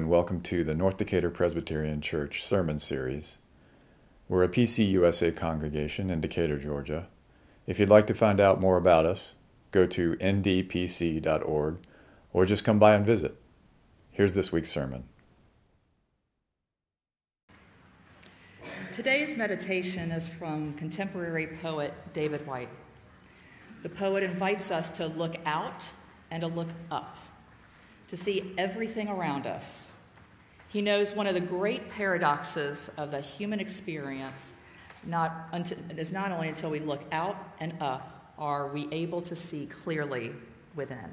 and welcome to the North Decatur Presbyterian Church Sermon Series. We're a PCUSA congregation in Decatur, Georgia. If you'd like to find out more about us, go to ndpc.org or just come by and visit. Here's this week's sermon. Today's meditation is from contemporary poet David Whyte. The poet invites us to look out and to look up, to see everything around us. He knows one of the great paradoxes of the human experience is not only until we look out and up are we able to see clearly within.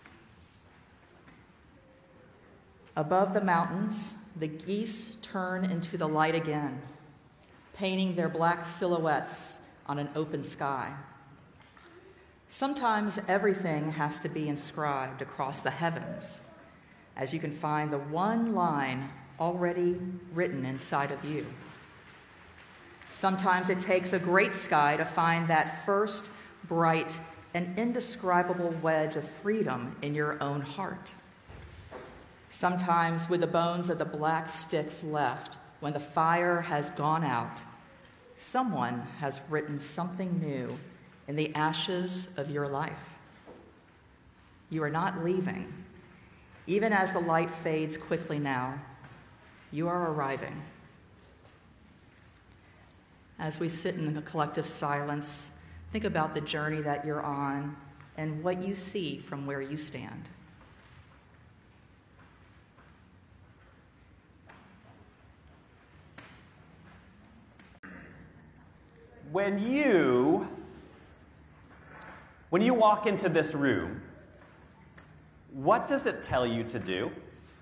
Above the mountains, the geese turn into the light again, painting their black silhouettes on an open sky. Sometimes everything has to be inscribed across the heavens, as you can find the one line already written inside of you. Sometimes it takes a great sky to find that first bright and indescribable wedge of freedom in your own heart. Sometimes with the bones of the black sticks left when the fire has gone out, someone has written something new in the ashes of your life. You are not leaving. Even as the light fades quickly now, you are arriving. As we sit in a collective silence, think about the journey that you're on and what you see from where you stand. When you walk into this room, what does it tell you to do?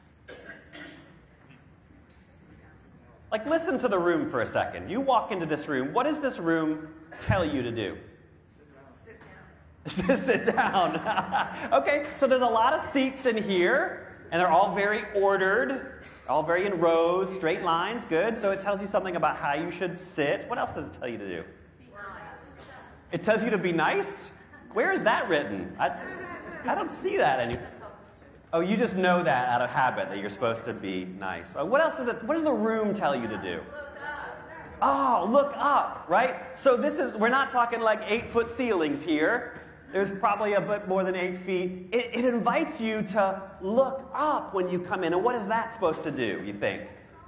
Like, listen to the room for a second. You walk into this room. What does this room tell you to do? Sit down. Sit down. Okay, so there's a lot of seats in here, and they're all very ordered, all very in rows, straight lines. Good. So it tells you something about how you should sit. What else does it tell you to do? It tells you to be nice? Where is that written? I don't see that anywhere. Oh, you just know that out of habit, that you're supposed to be nice. What else what does the room tell you to do? Oh, look up, right? So we're not talking like 8-foot ceilings here. There's probably a bit more than 8 feet. It invites you to look up when you come in. And what is that supposed to do, you think?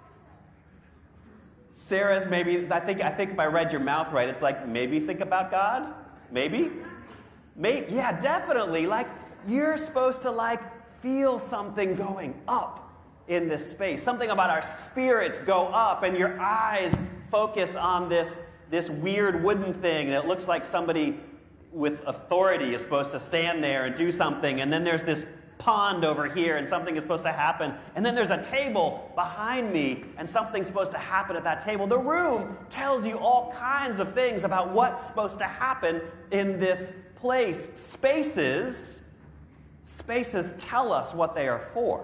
Sarah's I think if I read your mouth right, it's like, maybe think about God? Maybe? Maybe, yeah, definitely. Like, you're supposed to, feel something going up in this space. Something about our spirits go up, and your eyes focus on this weird wooden thing that looks like somebody with authority is supposed to stand there and do something, and then there's this pond over here, and something is supposed to happen, and then there's a table behind me, and something's supposed to happen at that table. The room tells you all kinds of things about what's supposed to happen in this place. Spaces tell us what they are for.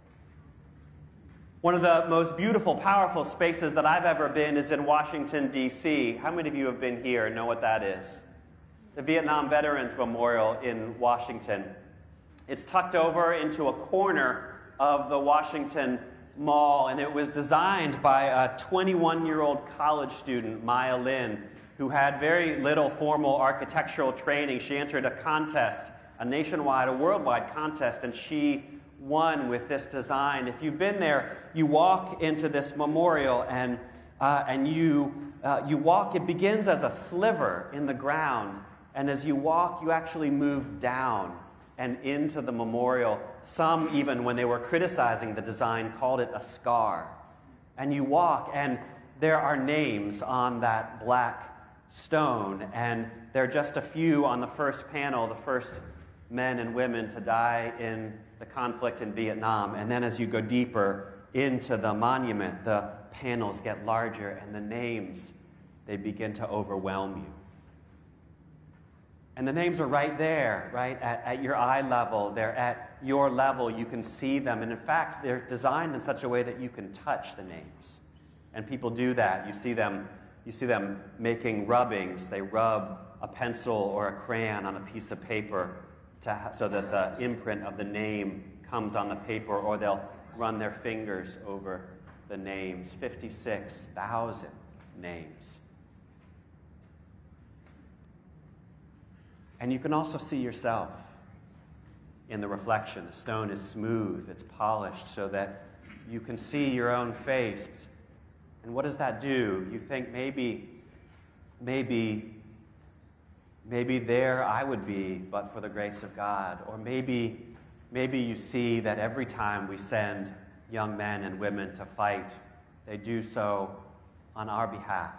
One of the most beautiful, powerful spaces that I've ever been is in Washington, D.C. How many of you have been here and know what that is? The Vietnam Veterans Memorial in Washington. It's tucked over into a corner of the Washington Mall, and it was designed by a 21-year-old college student, Maya Lin, who had very little formal architectural training. She entered a contest, a nationwide, a worldwide contest, and she won with this design. If you've been there, you walk into this memorial, and you walk. It begins as a sliver in the ground, and as you walk, you actually move down and into the memorial. Some, even when they were criticizing the design, called it a scar. And you walk, and there are names on that black stone, and there are just a few on the first panel, the first men and women to die in the conflict in Vietnam. And then as you go deeper into the monument, the panels get larger, and the names, they begin to overwhelm you. And the names are right there, right, at your eye level. They're at your level. You can see them. And in fact, they're designed in such a way that you can touch the names. And people do that. You see them making rubbings. They rub a pencil or a crayon on a piece of paper so that the imprint of the name comes on the paper, or they'll run their fingers over the names, 56,000 names. And you can also see yourself in the reflection. The stone is smooth, it's polished so that you can see your own face. And what does that do? You think maybe there I would be, but for the grace of God. Or maybe you see that every time we send young men and women to fight, they do so on our behalf.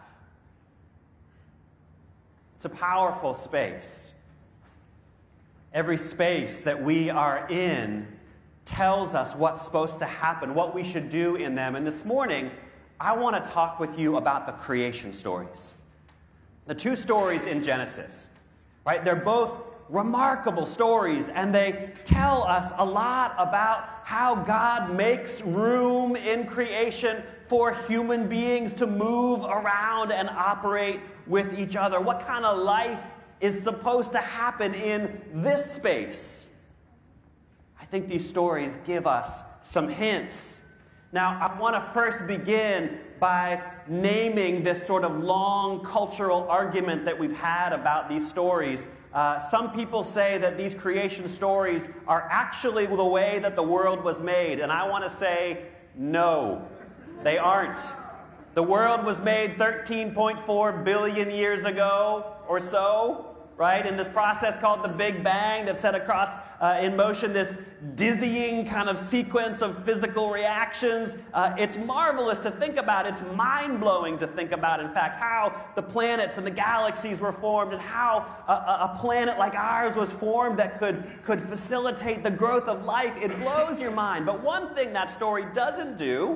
It's a powerful space. Every space that we are in tells us what's supposed to happen, what we should do in them. And this morning, I want to talk with you about the creation stories. The two stories in Genesis, right? They're both remarkable stories, and they tell us a lot about how God makes room in creation for human beings to move around and operate with each other. What kind of life is supposed to happen in this space? I think these stories give us some hints. Now, I want to first begin by naming this sort of long cultural argument that we've had about these stories. Some people say that these creation stories are actually the way that the world was made, and I want to say, no, they aren't. The world was made 13.4 billion years ago or so, right, in this process called the Big Bang that set across in motion this dizzying kind of sequence of physical reactions. It's marvelous to think about. It's mind-blowing to think about, in fact, how the planets and the galaxies were formed and how a planet like ours was formed that could facilitate the growth of life. It blows your mind. But one thing that story doesn't do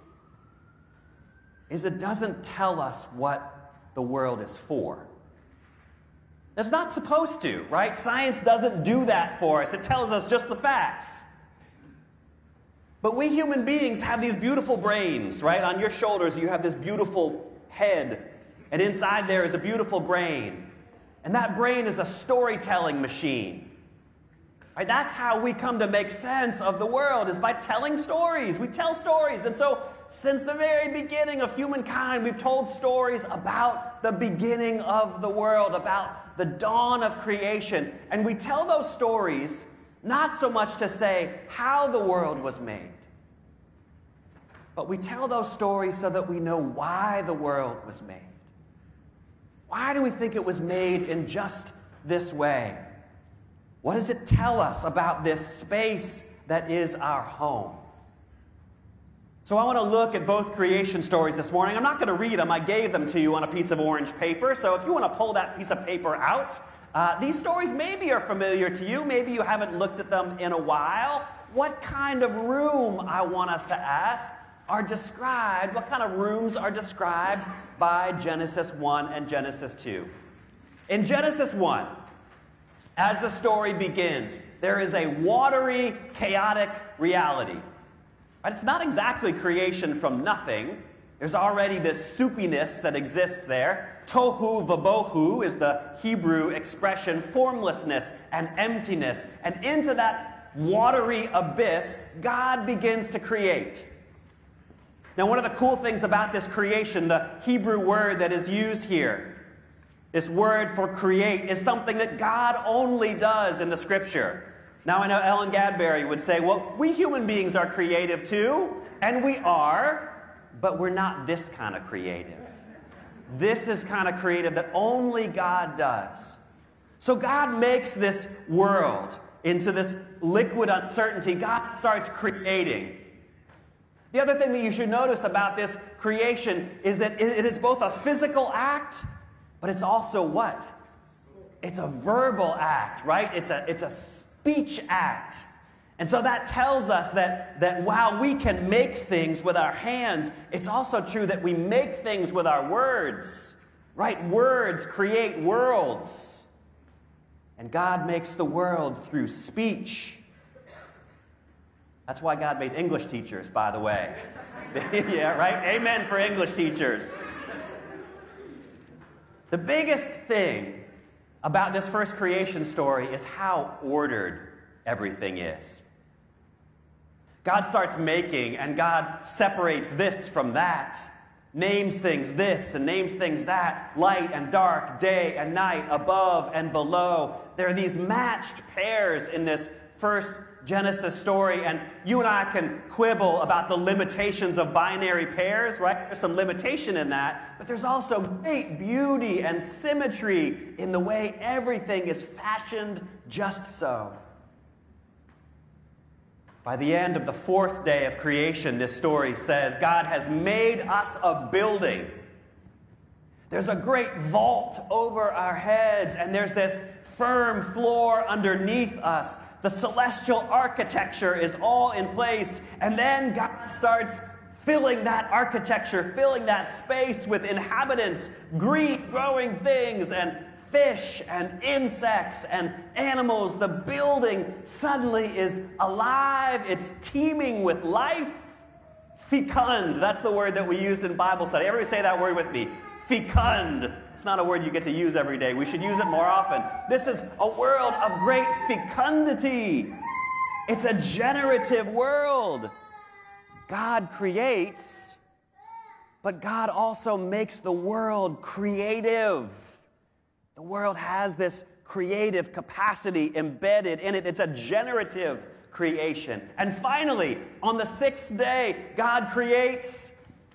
is it doesn't tell us what the world is for. It's not supposed to, right? Science doesn't do that for us. It tells us just the facts. But we human beings have these beautiful brains, right? On your shoulders, you have this beautiful head, and inside there is a beautiful brain. And that brain is a storytelling machine. Right? That's how we come to make sense of the world, is by telling stories. We tell stories. And so, since the very beginning of humankind, we've told stories about the beginning of the world, about the dawn of creation. And we tell those stories not so much to say how the world was made, but we tell those stories so that we know why the world was made. Why do we think it was made in just this way? What does it tell us about this space that is our home? So I want to look at both creation stories this morning. I'm not going to read them. I gave them to you on a piece of orange paper. So if you want to pull that piece of paper out, these stories maybe are familiar to you. Maybe you haven't looked at them in a while. What kind of room, I want us to ask, are described, what kind of rooms are described by Genesis 1 and Genesis 2? In Genesis 1, as the story begins, there is a watery, chaotic reality. Right? It's not exactly creation from nothing. There's already this soupiness that exists there. Tohu vabohu is the Hebrew expression, formlessness and emptiness. And into that watery abyss, God begins to create. Now, one of the cool things about this creation, the Hebrew word that is used here, this word for create, is something that God only does in the Scripture. Now, I know Ellen Gadbury would say, well, we human beings are creative too, and we are, but we're not this kind of creative. This is kind of creative that only God does. So God makes this world into this liquid uncertainty. God starts creating. The other thing that you should notice about this creation is that it is both a physical act, but it's also what? It's a verbal act, right? It's a speech act. And so that tells us that while we can make things with our hands, it's also true that we make things with our words, right? Words create worlds. And God makes the world through speech. That's why God made English teachers, by the way. Yeah, right? Amen for English teachers. The biggest thing about this first creation story is how ordered everything is. God starts making, and God separates this from that, names things this and names things that, light and dark, day and night, above and below. There are these matched pairs in this first Genesis story, and you and I can quibble about the limitations of binary pairs, right? There's some limitation in that, but there's also great beauty and symmetry in the way everything is fashioned just so. By the end of the fourth day of creation, this story says, God has made us a building. There's a great vault over our heads, and there's this firm floor underneath us. The celestial architecture is all in place, and then God starts filling that architecture, filling that space with inhabitants, green growing things, and fish and insects and animals. The building suddenly is alive. It's teeming with life. Fecund, that's the word that we used in Bible study. Everybody say that word with me. Fecund. It's not a word you get to use every day. We should use it more often. This is a world of great fecundity. It's a generative world. God creates, but God also makes the world creative. The world has this creative capacity embedded in it. It's a generative creation. And finally, on the sixth day, God creates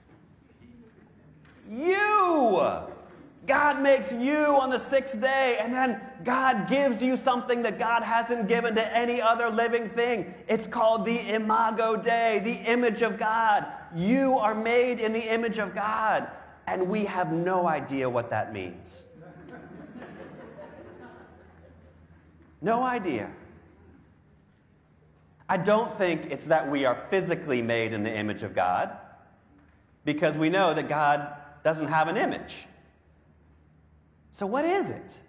you. God makes you on the sixth day, and then God gives you something that God hasn't given to any other living thing. It's called the Imago Dei, the image of God. You are made in the image of God, and we have no idea what that means. No idea. I don't think it's that we are physically made in the image of God, because we know that God doesn't have an image. So what is it?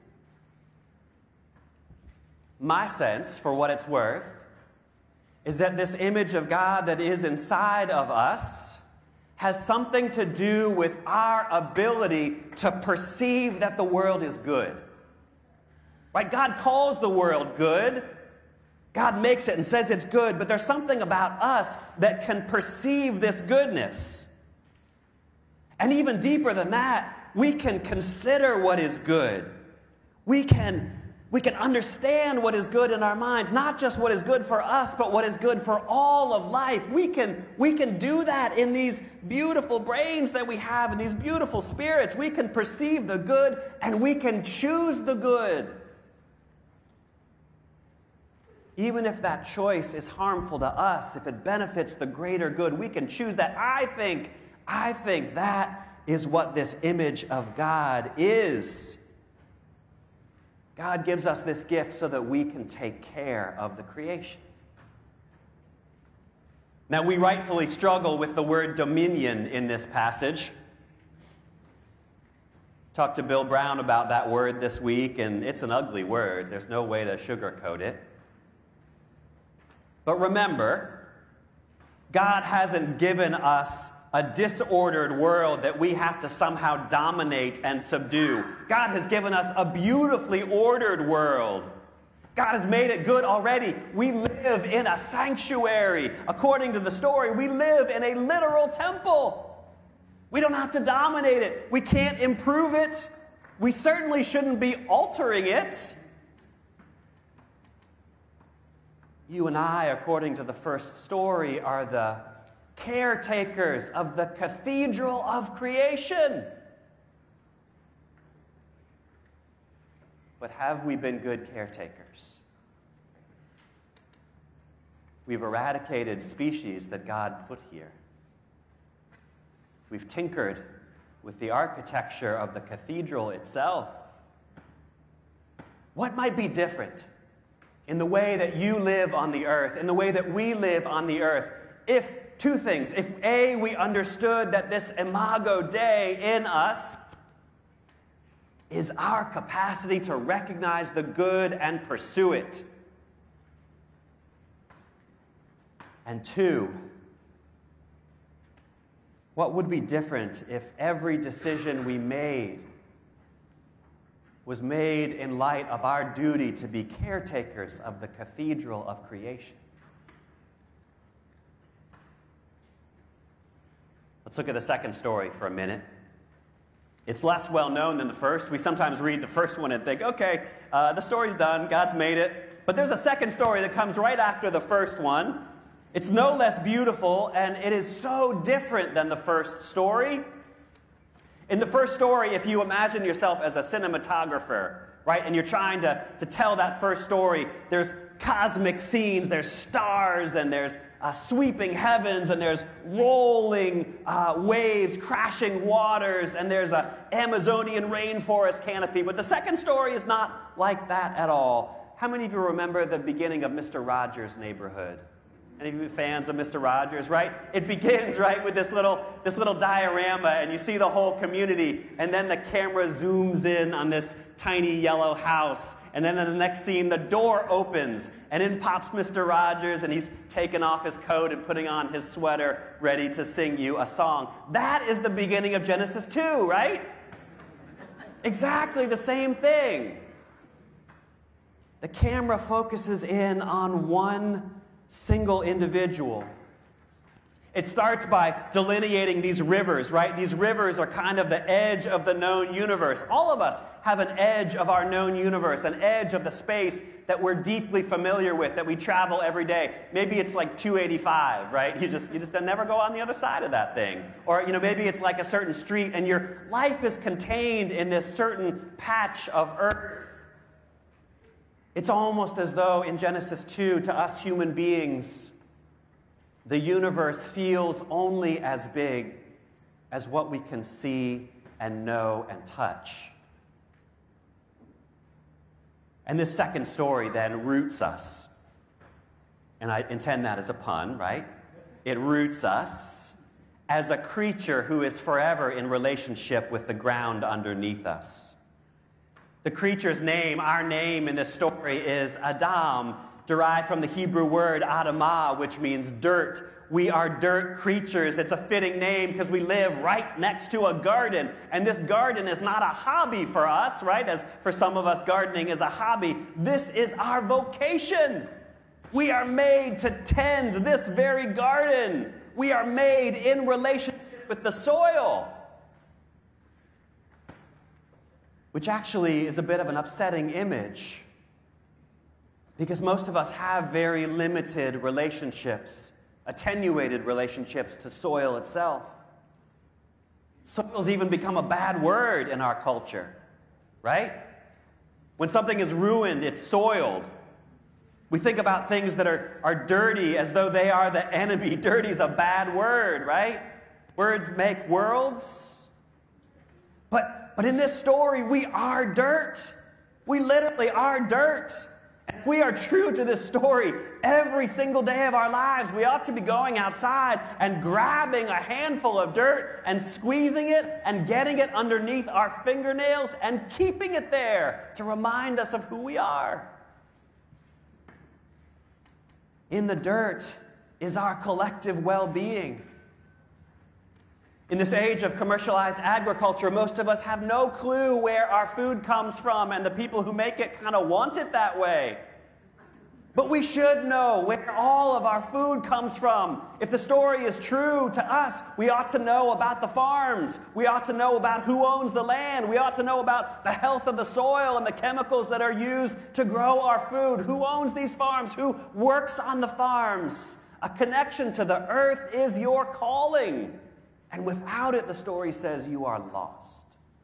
My sense, for what it's worth, is that this image of God that is inside of us has something to do with our ability to perceive that the world is good. Right? God calls the world good. God makes it and says it's good, but there's something about us that can perceive this goodness. And even deeper than that, we can consider what is good. We can understand what is good in our minds, not just what is good for us, but what is good for all of life. We can do that in these beautiful brains that we have, in these beautiful spirits. We can perceive the good, and we can choose the good. Even if that choice is harmful to us, if it benefits the greater good, we can choose that. I think that is what this image of God is. God gives us this gift so that we can take care of the creation. Now, we rightfully struggle with the word dominion in this passage. Talked to Bill Brown about that word this week, and it's an ugly word. There's no way to sugarcoat it. But remember, God hasn't given us a disordered world that we have to somehow dominate and subdue. God has given us a beautifully ordered world. God has made it good already. We live in a sanctuary. According to the story, we live in a literal temple. We don't have to dominate it. We can't improve it. We certainly shouldn't be altering it. You and I, according to the first story, are the caretakers of the cathedral of creation. But have we been good caretakers? We've eradicated species that God put here. We've tinkered with the architecture of the cathedral itself. What might be different in the way that you live on the earth, in the way that we live on the earth, if two things. If A, we understood that this Imago Dei in us is our capacity to recognize the good and pursue it. And two, what would be different if every decision we made was made in light of our duty to be caretakers of the cathedral of creation? Let's look at the second story for a minute. It's less well known than the first. We sometimes read the first one and think, okay, the story's done, God's made it. But there's a second story that comes right after the first one. It's no less beautiful, and it is so different than the first story. In the first story, if you imagine yourself as a cinematographer, right, and you're trying to tell that first story, there's cosmic scenes, there's stars, and there's sweeping heavens, and there's rolling waves, crashing waters, and there's an Amazonian rainforest canopy. But the second story is not like that at all. How many of you remember the beginning of Mr. Rogers' Neighborhood? Any of you fans of Mr. Rogers, right? It begins, right, with this little diorama, and you see the whole community, and then the camera zooms in on this tiny yellow house, and then in the next scene, the door opens, and in pops Mr. Rogers, and he's taking off his coat and putting on his sweater, ready to sing you a song. That is the beginning of Genesis 2, right? Exactly the same thing. The camera focuses in on one single individual. It starts by delineating these rivers, right? These rivers are kind of the edge of the known universe. All of us have an edge of our known universe, an edge of the space that we're deeply familiar with, that we travel every day. Maybe it's like 285, right? You just never go on the other side of that thing. Or, maybe it's like a certain street, and your life is contained in this certain patch of earth. It's almost as though in Genesis 2, to us human beings, the universe feels only as big as what we can see and know and touch. And this second story then roots us. And I intend that as a pun, right? It roots us as a creature who is forever in relationship with the ground underneath us. The creature's name, our name in this story, is Adam, derived from the Hebrew word Adamah, which means dirt. We are dirt creatures. It's a fitting name because we live right next to a garden. And this garden is not a hobby for us, right? As for some of us, gardening is a hobby. This is our vocation. We are made to tend this very garden. We are made in relationship with the soil. Which actually is a bit of an upsetting image, because most of us have very limited relationships, attenuated relationships to soil itself. Soil's even become a bad word in our culture, right? When something is ruined, it's soiled. We think about things that are dirty as though they are the enemy. Dirty's a bad word, right? Words make worlds. But in this story, we are dirt. We literally are dirt. And if we are true to this story, every single day of our lives, we ought to be going outside and grabbing a handful of dirt and squeezing it and getting it underneath our fingernails and keeping it there to remind us of who we are. In the dirt is our collective well-being. In this age of commercialized agriculture, most of us have no clue where our food comes from, and the people who make it kind of want it that way. But we should know where all of our food comes from. If the story is true to us, we ought to know about the farms. We ought to know about who owns the land. We ought to know about the health of the soil and the chemicals that are used to grow our food. Who owns these farms? Who works on the farms? A connection to the earth is your calling. And without it, the story says, you are lost.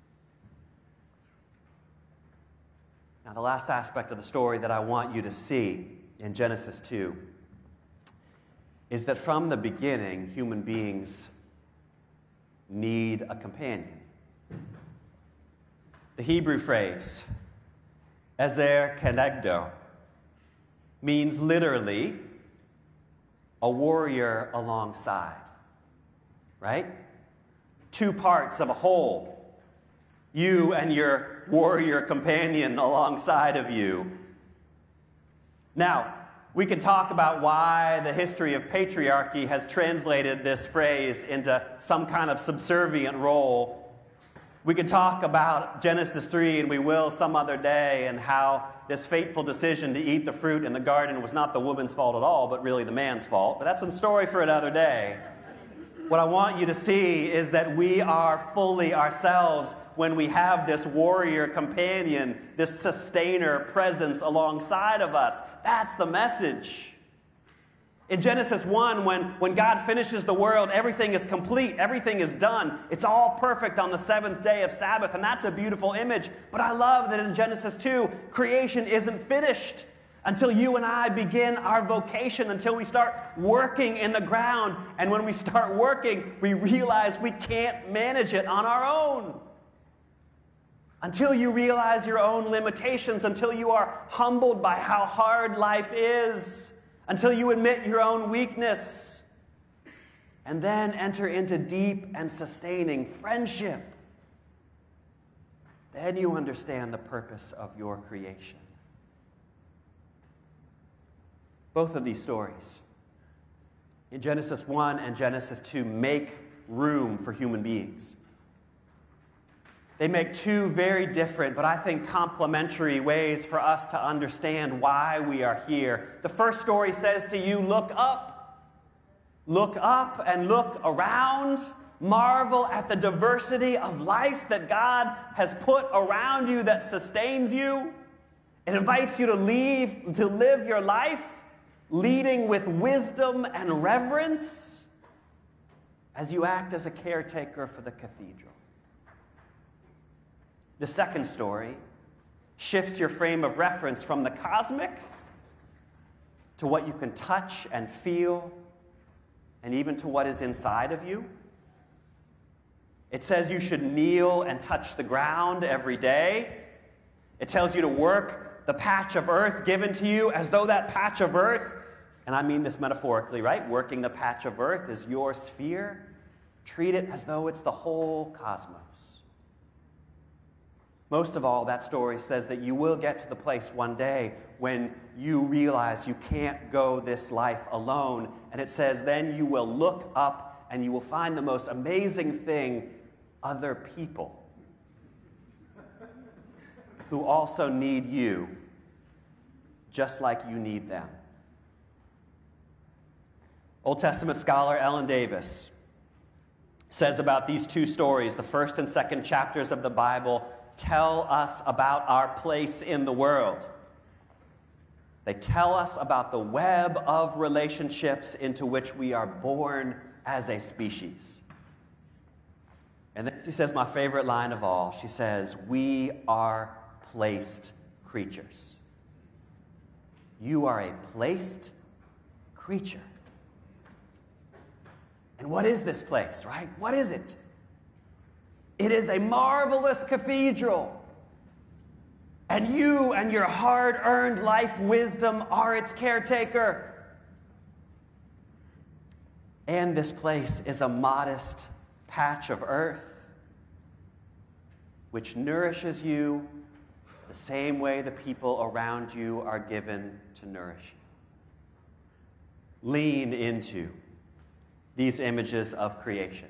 Now, the last aspect of the story that I want you to see in Genesis 2 is that from the beginning, human beings need a companion. The Hebrew phrase, ezer kenegdo, means literally a warrior alongside. Right? Two parts of a whole. You and your warrior companion alongside of you. Now, we can talk about why the history of patriarchy has translated this phrase into some kind of subservient role. We can talk about Genesis 3, and we will some other day, and how this fateful decision to eat the fruit in the garden was not the woman's fault at all, but really the man's fault. But that's a story for another day. What I want you to see is that we are fully ourselves when we have this warrior companion, this sustainer presence alongside of us. That's the message. In Genesis 1, when God finishes the world, everything is complete, everything is done. It's all perfect on the seventh day of Sabbath, and that's a beautiful image. But I love that in Genesis 2, creation isn't finished until you and I begin our vocation, until we start working in the ground. And when we start working, we realize we can't manage it on our own. Until you realize your own limitations, until you are humbled by how hard life is, until you admit your own weakness, and then enter into deep and sustaining friendship. Then you understand the purpose of your creation. Both of these stories, in Genesis 1 and Genesis 2, make room for human beings. They make two very different, but I think complementary ways for us to understand why we are here. The first story says to you, look up. Look up and look around. Marvel at the diversity of life that God has put around you that sustains you. It invites you to live your life leading with wisdom and reverence as you act as a caretaker for the cathedral. The second story shifts your frame of reference from the cosmic to what you can touch and feel, and even to what is inside of you. It says you should kneel and touch the ground every day. It tells you to work the patch of earth given to you as though that patch of earth, and I mean this metaphorically, right? Working the patch of earth is your sphere. Treat it as though it's the whole cosmos. Most of all, that story says that you will get to the place one day when you realize you can't go this life alone. And it says then you will look up and you will find the most amazing thing, other people who also need you just like you need them. Old Testament scholar Ellen Davis says about these two stories, the first and second chapters of the Bible tell us about our place in the world. They tell us about the web of relationships into which we are born as a species. And then she says my favorite line of all. She says, we are placed creatures. You are a placed creature. And what is this place, right? What is it? It is a marvelous cathedral. And you and your hard-earned life wisdom are its caretaker. And this place is a modest patch of earth which nourishes you the same way the people around you are given to nourish you. Lean into these images of creation.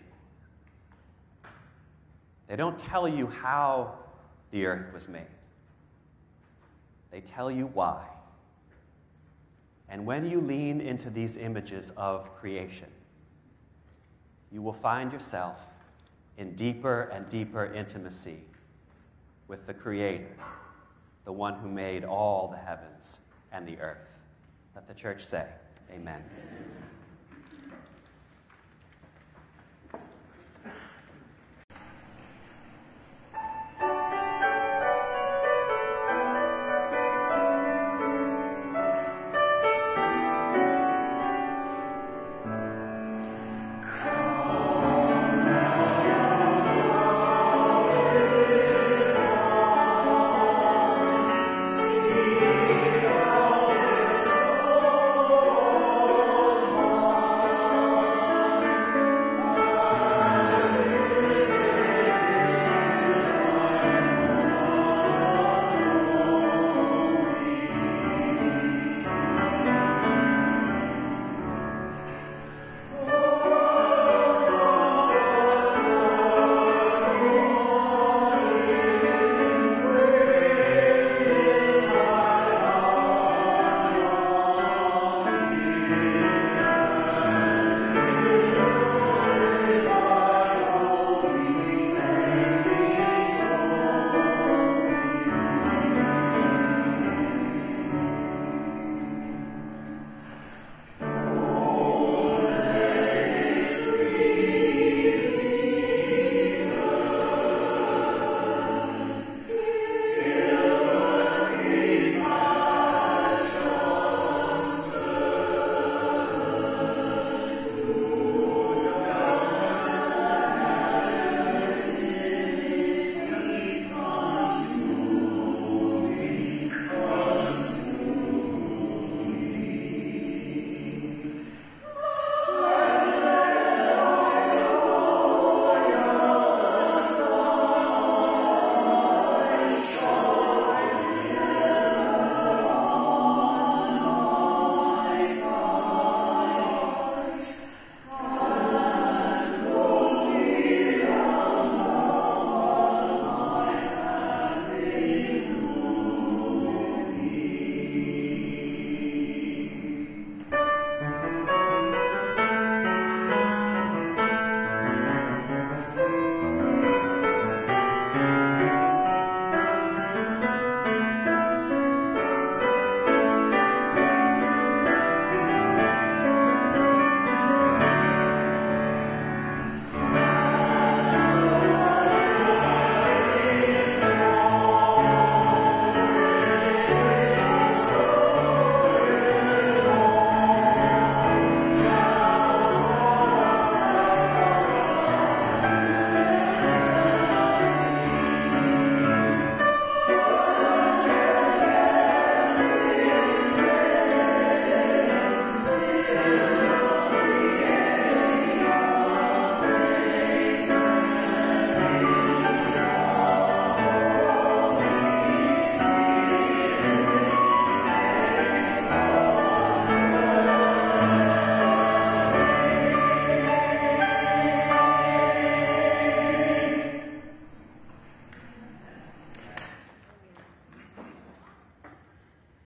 They don't tell you how the earth was made. They tell you why. And when you lean into these images of creation, you will find yourself in deeper and deeper intimacy with the Creator, the one who made all the heavens and the earth. Let the church say, amen.